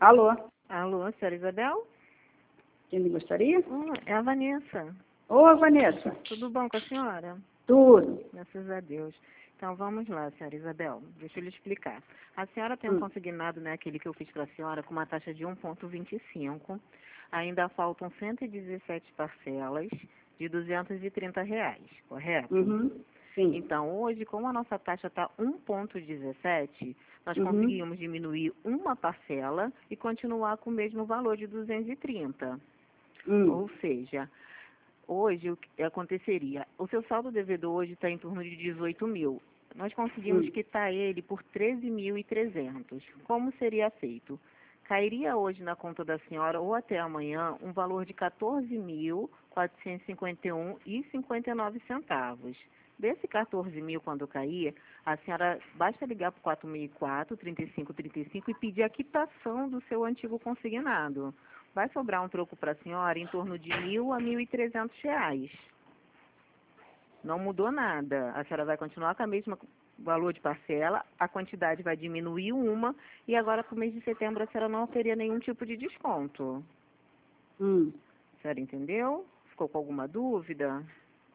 Alô, Alô, senhora Isabel? quem gostaria? É a Vanessa. Ô, Vanessa, Tudo bom com a senhora? tudo. Graças a Deus. Então vamos lá, senhora Isabel. Deixa eu lhe explicar. A senhora tem um consignado, né, aquele que eu fiz para a senhora, com uma taxa de 1,25. Ainda faltam 117 parcelas de R$ 230, correto? Sim. Então, hoje, como a nossa taxa está 1,17, nós Uhum. conseguimos diminuir uma parcela e continuar com o mesmo valor de 230. Ou seja, hoje o que aconteceria? O seu saldo devedor hoje está em torno de 18 mil. Nós conseguimos quitar ele por 13.300. Como seria feito? Cairia hoje na conta da senhora ou até amanhã um valor de 14.451,59. Desse 14 mil, quando cair, a senhora basta ligar para o 464 3535 e pedir a quitação do seu antigo consignado. Vai sobrar um troco para a senhora em torno de R$ 1.000 a R$ 1.300. Não mudou nada. A senhora vai continuar com o mesmo valor de parcela, a quantidade vai diminuir uma, e agora para o mês de setembro a senhora não teria nenhum tipo de desconto. A senhora entendeu? Ficou com alguma dúvida?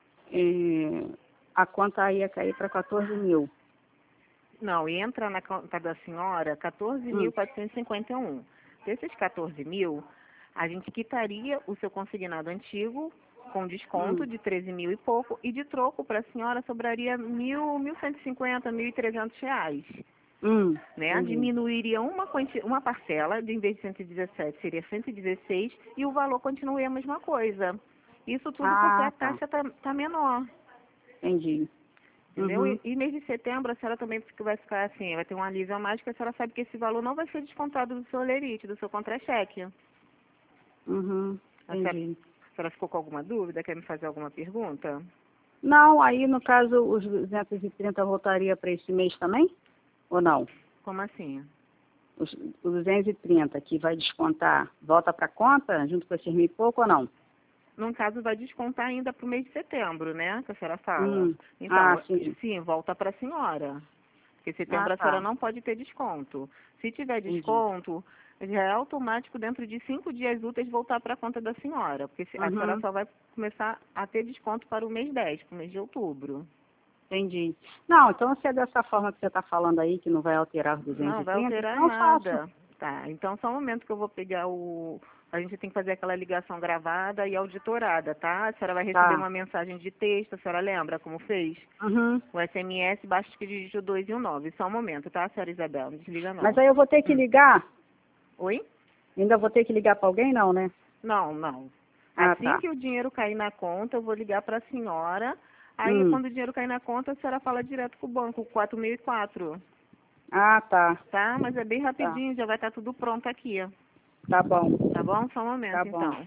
A conta ia cair para 14 mil. Não, e entra na conta da senhora 14.451. Desses 14 mil, a gente quitaria o seu consignado antigo com desconto de 13 mil e pouco, e de troco para a senhora sobraria R$ 1.150, R$ 1.300. Né? Diminuiria uma parcela, de em vez de 117 seria 116, e o valor continua a mesma coisa. Isso tudo porque a taxa tá menor. Entendi. Entendeu? E mês de setembro a senhora também vai ficar assim, vai ter um alívio a mais, que a senhora sabe que esse valor não vai ser descontado do seu olerite, do seu contra-cheque. A senhora ficou com alguma dúvida? Quer me fazer alguma pergunta? Não, aí no caso os 230 voltaria para esse mês também? Ou não? Como assim? Os 230 que vai descontar, volta para a conta junto com esses mil e pouco ou não? No caso, vai descontar ainda para o mês de setembro, né? Que a senhora fala. Então, sim, volta para a senhora. Porque setembro a senhora não pode ter desconto. Se tiver desconto, já é automático dentro de 5 dias úteis voltar para a conta da senhora. Porque a senhora só vai começar a ter desconto para o mês 10, para o mês de outubro. Entendi. Não, então se é dessa forma que você está falando aí, que não vai alterar os 230, não vai alterar então nada. faço. Tá, então só um momento que eu vou pegar o... A gente tem que fazer aquela ligação gravada e auditorada, tá? A senhora vai receber uma mensagem de texto, a senhora lembra como fez? O SMS, basta que digite o 2 e o 9. Só um momento, tá, senhora Isabel? Não desliga não. Mas aí eu vou ter que ligar? Oi? Ainda vou ter que ligar para alguém, não, né? Não. Assim que o dinheiro cair na conta, eu vou ligar para a senhora. Aí, quando o dinheiro cair na conta, a senhora fala direto com o banco, 4.004. Tá? Mas é bem rapidinho, já vai estar tudo pronto aqui. Tá bom. Tá bom? Só um momento, então.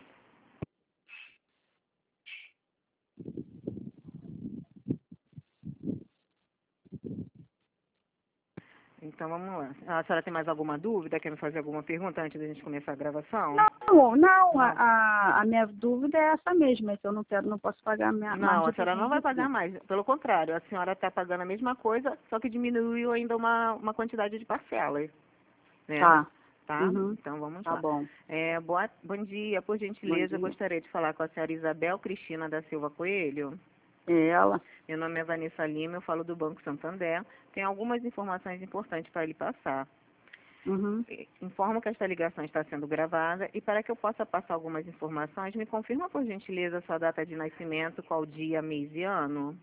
Então, vamos lá. A senhora tem mais alguma dúvida? Quer me fazer alguma pergunta antes da gente começar a gravação? Não. A minha dúvida é essa mesma, se eu não posso pagar mais Não, a de senhora não vai 230. pagar mais. Pelo contrário, a senhora está pagando a mesma coisa, só que diminuiu ainda uma quantidade de parcelas. Né? Tá? Então, vamos lá. Tá bom. Bom dia. Por gentileza, gostaria de falar com a senhora Isabel Cristina da Silva Coelho. É ela? Meu nome é Vanessa Lima, eu falo do Banco Santander. Tem algumas informações importantes para lhe passar. Informo que esta ligação está sendo gravada e para que eu possa passar algumas informações, me confirma por gentileza a sua data de nascimento, qual dia, mês e ano?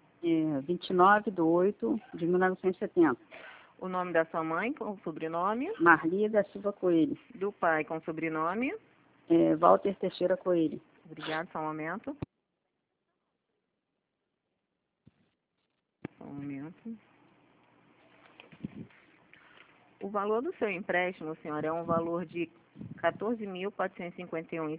29/8/1970. O nome da sua mãe com sobrenome? Marli da Silva Coelho. Do pai com sobrenome? Walter Teixeira Coelho. Obrigada, só um momento. O valor do seu empréstimo, senhora, é um valor de R$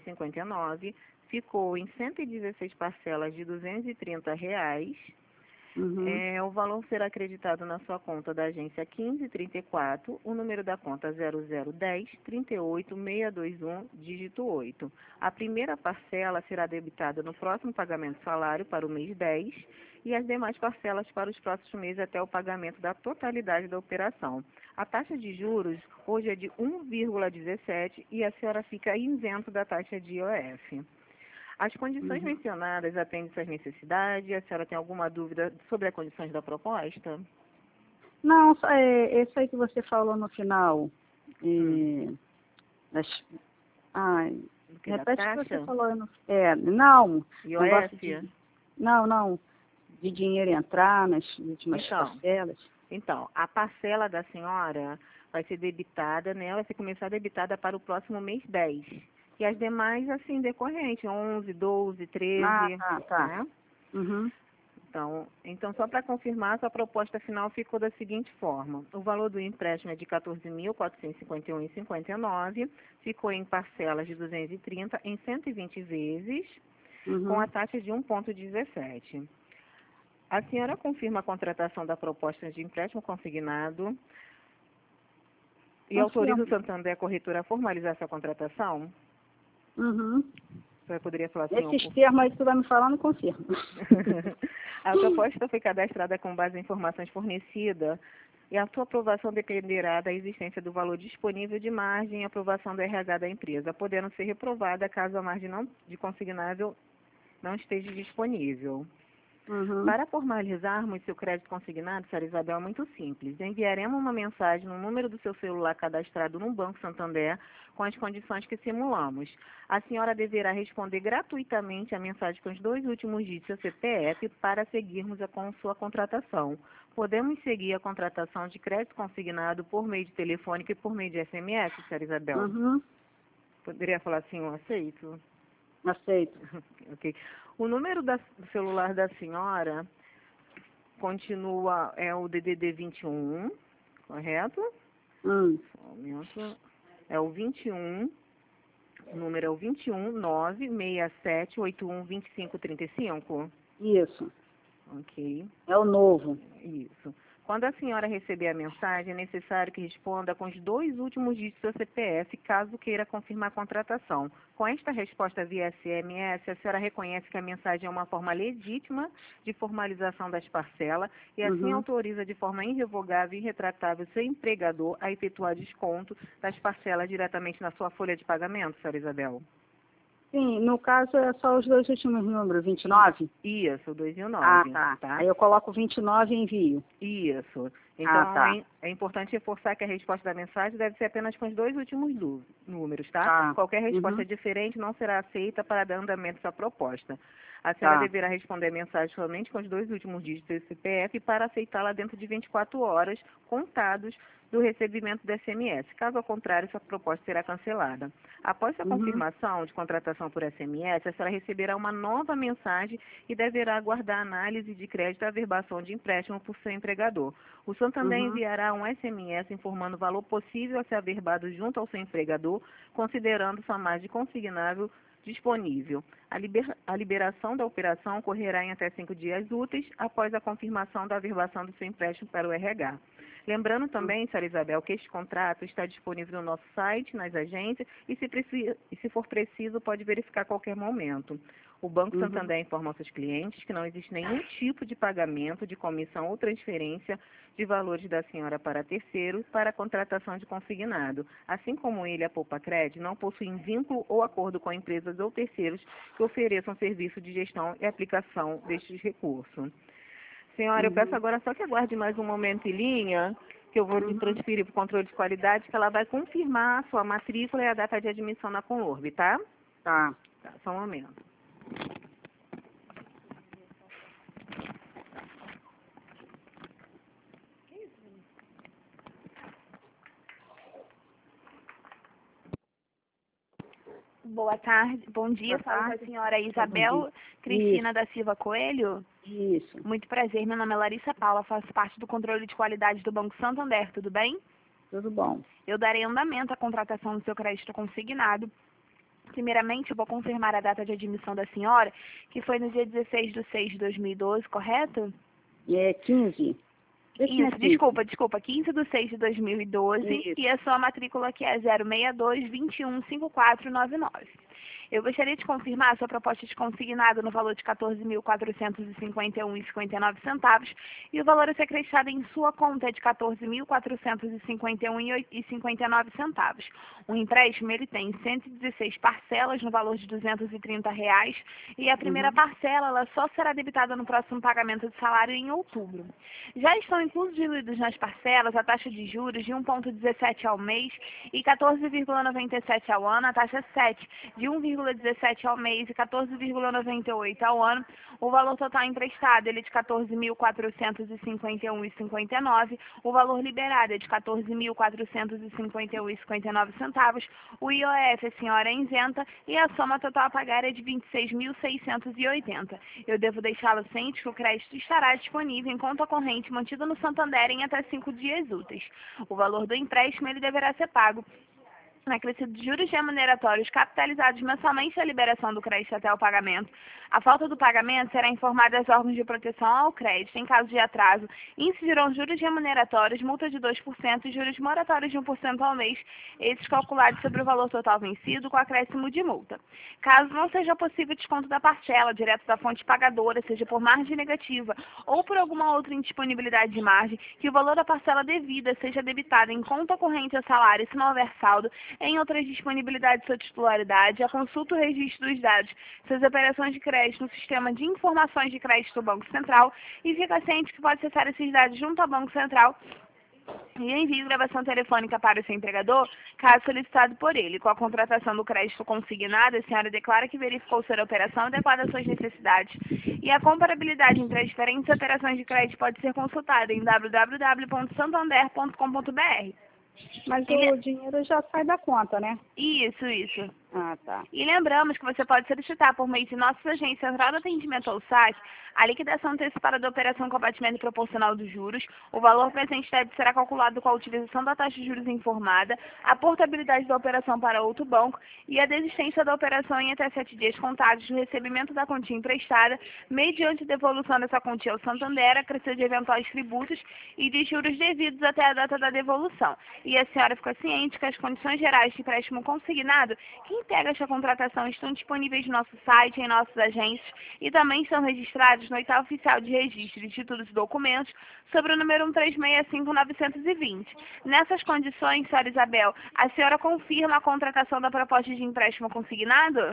14.451,59. Ficou em 116 parcelas de R$ 230. O valor será acreditado na sua conta da agência 1534, o número da conta 0010 38 621, dígito 8. A primeira parcela será debitada no próximo pagamento do salário para o mês 10 e as demais parcelas para os próximos meses até o pagamento da totalidade da operação. A taxa de juros hoje é de 1,17 e a senhora fica isento da taxa de IOF. As condições mencionadas atendem suas necessidades? A senhora tem alguma dúvida sobre as condições da proposta? Não, isso aí que você falou no final. Repete o que você falou. Não. IOF? Não. De dinheiro entrar nas últimas parcelas. Então, a parcela da senhora vai ser debitada, né? Vai ser começar debitada para o próximo mês 10. E as demais, assim, decorrente, 11, 12, 13. Tá. Né? Então, só para confirmar, sua proposta final ficou da seguinte forma. O valor do empréstimo é de R$ 14.451,59, ficou em parcelas de 230 em 120 vezes, com a taxa de 1,17. A senhora confirma a contratação da proposta de empréstimo consignado e autoriza o Santander, a corretora, a formalizar essa contratação? Você poderia falar assim... Esses termos aí que você vai me falando, confirmo. A proposta foi cadastrada com base em informações fornecidas e a sua aprovação dependerá da existência do valor disponível de margem e aprovação do RH da empresa, podendo ser reprovada caso a margem de consignável não esteja disponível. Para formalizarmos seu crédito consignado, senhora Isabel, é muito simples. Enviaremos uma mensagem no número do seu celular cadastrado no Banco Santander com as condições que simulamos. A senhora deverá responder gratuitamente a mensagem com os 2 últimos dígitos do seu CPF para seguirmos com sua contratação. Podemos seguir a contratação de crédito consignado por meio de telefônica e por meio de SMS, senhora Isabel? Poderia falar assim, eu aceito? Aceito. Ok. O número do celular da senhora continua, é o DDD 21, correto? É o 21, o número é o 21 967 81 25 35? Isso. Ok. É o novo. Isso. Quando a senhora receber a mensagem, é necessário que responda com os 2 últimos dígitos do seu CPF, caso queira confirmar a contratação. Com esta resposta via SMS, a senhora reconhece que a mensagem é uma forma legítima de formalização das parcelas e assim autoriza de forma irrevogável e irretratável seu empregador a efetuar desconto das parcelas diretamente na sua folha de pagamento, senhora Isabel? Sim, no caso é só os 2 últimos números, 29? Isso, 2 e o 9. Tá. Aí eu coloco 29 e envio. Isso. Então, é importante reforçar que a resposta da mensagem deve ser apenas com os 2 últimos números, tá? Qualquer resposta diferente não será aceita para dar andamento à sua proposta. A senhora deverá responder a mensagem somente com os 2 últimos dígitos do CPF para aceitá-la dentro de 24 horas, contados do recebimento do SMS. Caso contrário, sua proposta será cancelada. Após a confirmação de contratação por SMS, a senhora receberá uma nova mensagem e deverá aguardar a análise de crédito e averbação de empréstimo por seu empregador. O Santander enviará um SMS informando o valor possível a ser averbado junto ao seu empregador, considerando sua margem consignável disponível. A liberação da operação ocorrerá em até 5 dias úteis após a confirmação da averbação do seu empréstimo para o RH. Lembrando também, senhora Isabel, que este contrato está disponível no nosso site, nas agências, e se for preciso, pode verificar a qualquer momento. O Banco Santander informa aos seus clientes que não existe nenhum tipo de pagamento de comissão ou transferência de valores da senhora para terceiros para a contratação de consignado. Assim como ele, a Poupacred, não possui vínculo ou acordo com empresas ou terceiros que ofereçam serviço de gestão e aplicação destes recursos. Senhora, eu peço agora só que aguarde mais um momento em linha, que eu vou lhe transferir para o controle de qualidade, que ela vai confirmar a sua matrícula e a data de admissão na Conlorb, tá? Tá. Só um momento. Boa tarde, bom dia, falo com a senhora Isabel Cristina da Silva Coelho. Isso. Muito prazer, meu nome é Larissa Paula, faço parte do controle de qualidade do Banco Santander, tudo bem? Tudo bom. Eu darei andamento à contratação do seu crédito consignado. Primeiramente, eu vou confirmar a data de admissão da senhora, que foi no dia 16/6/2012, correto? É 15. Isso, desculpa, 15/6/2012 Isso. e a sua matrícula que é 062215499. Eu gostaria de confirmar a sua proposta de consignado no valor de R$ 14.451,59 e o valor a ser acreditado em sua conta é de R$ 14.451,59. O empréstimo ele tem 116 parcelas no valor de R$ 230 e a primeira parcela ela só será debitada no próximo pagamento de salário em outubro. Já estão incluídos nas parcelas a taxa de juros de 1,17 ao mês e 14,97 ao ano, a taxa 7 de 1,17 ao mês e 14,98 ao ano. O valor total emprestado ele é de R$ 14.451,59. O valor liberado é de R$ 14.451,59. O IOF a senhora é isenta e a soma total a pagar é de R$ 26.680. Eu devo deixá-lo ciente que o crédito estará disponível em conta corrente mantida no Santander em até 5 dias úteis. O valor do empréstimo ele deverá ser pago na acrescido de juros remuneratórios capitalizados mensalmente à liberação do crédito até o pagamento. A falta do pagamento será informada aos órgãos de proteção ao crédito. Em caso de atraso, incidirão juros remuneratórios, multa de 2% e juros moratórios de 1% ao mês, esses calculados sobre o valor total vencido com acréscimo de multa. Caso não seja possível desconto da parcela, direto da fonte pagadora, seja por margem negativa ou por alguma outra indisponibilidade de margem, que o valor da parcela devida seja debitado em conta corrente a salário, se não houver saldo, em outras disponibilidades de sua titularidade, a consulta o registro dos dados, suas operações de crédito no sistema de informações de crédito do Banco Central e fica ciente que pode acessar esses dados junto ao Banco Central e envie gravação telefônica para o seu empregador, caso solicitado por ele. Com a contratação do crédito consignado, a senhora declara que verificou ser a operação adequada às suas necessidades. E a comparabilidade entre as diferentes operações de crédito pode ser consultada em www.santander.com.br. Mas o dinheiro já sai da conta, né? Isso. Ah, tá. E lembramos que você pode solicitar por meio de nossa agência central de atendimento ao site a liquidação antecipada da operação com abatimento proporcional dos juros. O valor presente deve será calculado com a utilização da taxa de juros informada, a portabilidade da operação para outro banco e a desistência da operação em até 7 dias contados do recebimento da quantia emprestada, mediante devolução dessa quantia ao Santander, acrescido de eventuais tributos e de juros devidos até a data da devolução. E a senhora fica ciente que as condições gerais de empréstimo consignado que integra esta contratação estão disponíveis no nosso site, em nossas agências e também são registrados no Oitavo Oficial de Registro de Títulos e Documentos sobre o número 1365920. Nessas condições, senhora Isabel, a senhora confirma a contratação da proposta de empréstimo consignado?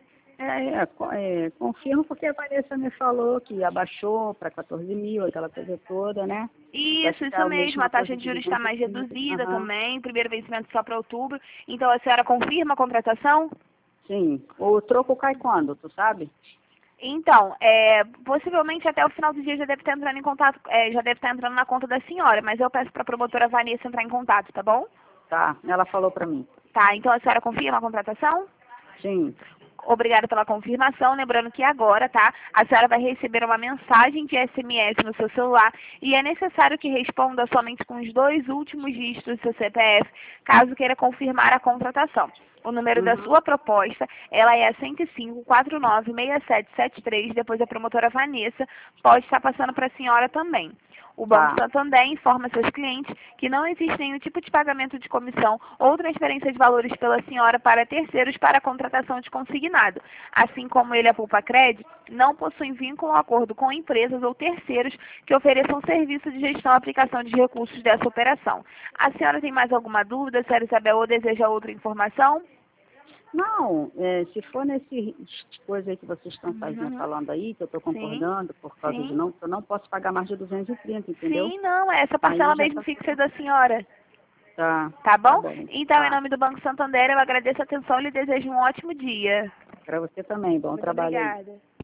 Confirmo porque a Vanessa me falou que abaixou para 14 mil, aquela coisa toda, né? Isso mesmo. A taxa de juros está mais reduzida também, primeiro vencimento só para outubro. Então, a senhora confirma a contratação? Sim. O troco cai quando, tu sabe? Então, possivelmente até o final do dia já deve estar entrando em contato, já deve estar entrando na conta da senhora, mas eu peço para a promotora Vanessa entrar em contato, tá bom? Tá, ela falou para mim. Tá, então a senhora confirma a contratação? Sim. Obrigada pela confirmação. Lembrando que agora, tá, a senhora vai receber uma mensagem de SMS no seu celular e é necessário que responda somente com os 2 últimos dígitos do seu CPF, caso queira confirmar a contratação. O número da sua proposta, ela é 105-49-6773, depois a promotora Vanessa pode estar passando para a senhora também. O Banco Santander informa seus clientes que não existe nenhum tipo de pagamento de comissão ou transferência de valores pela senhora para terceiros para a contratação de consignado. Assim como ele, a Poupa-Cred, não possui vínculo ou acordo com empresas ou terceiros que ofereçam serviço de gestão e aplicação de recursos dessa operação. A senhora tem mais alguma dúvida, senhora Isabel, ou deseja outra informação? Não, se for nesse coisa aí que vocês estão falando aí, que eu estou concordando, por causa de eu não posso pagar mais de 230, entendeu? Sim, não, essa parcela mesmo fixa da senhora. Tá bom? Tá bom. Então, em nome do Banco Santander, eu agradeço a atenção e lhe desejo um ótimo dia. Para você também, bom trabalho aí. Obrigada.